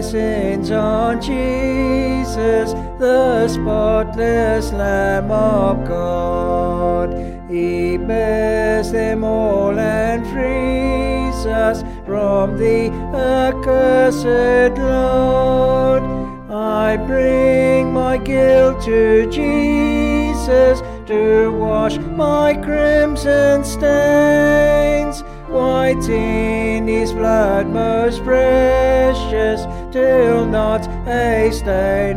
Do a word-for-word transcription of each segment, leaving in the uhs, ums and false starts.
sins on Jesus, the spotless Lamb of God. He bears them all and frees us from the accursed load. I bring my guilt to Jesus to wash my crimson stains. White in his blood most precious, till not a stain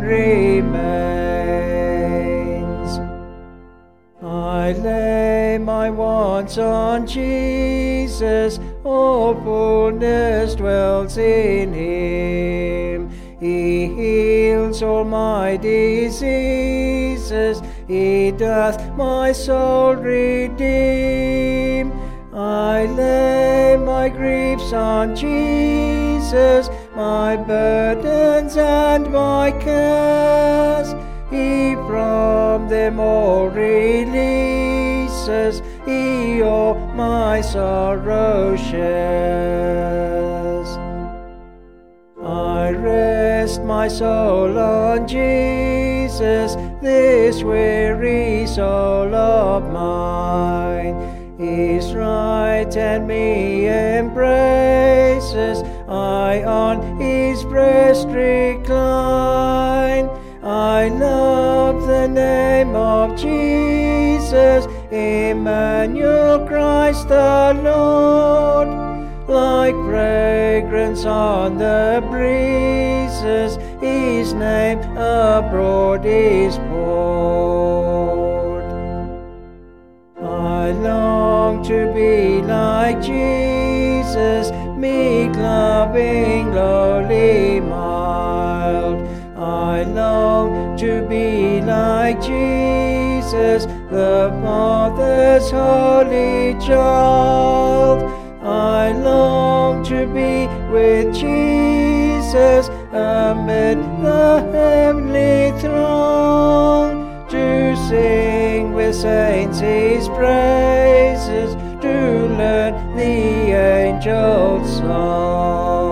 remains. I lay my wants on Jesus, all fullness dwells in him. He heals all my diseases, he doth my soul redeem. I lay my griefs on Jesus, my burdens and my cares. He from them all releases, he all my sorrow shares. I rest my soul on Jesus, this weary soul of mine. His right hand me embraces, I on his breast recline. I love the name of Jesus, Emmanuel, Christ the Lord. Like fragrance on the breezes, his name abroad is poured. I long to be like Jesus, meek, loving, lowly, mild. I long to be like Jesus, the Father's holy child. I long to be with Jesus amid the heavenly throng, to sing with saints his praises, to learn the angels' song.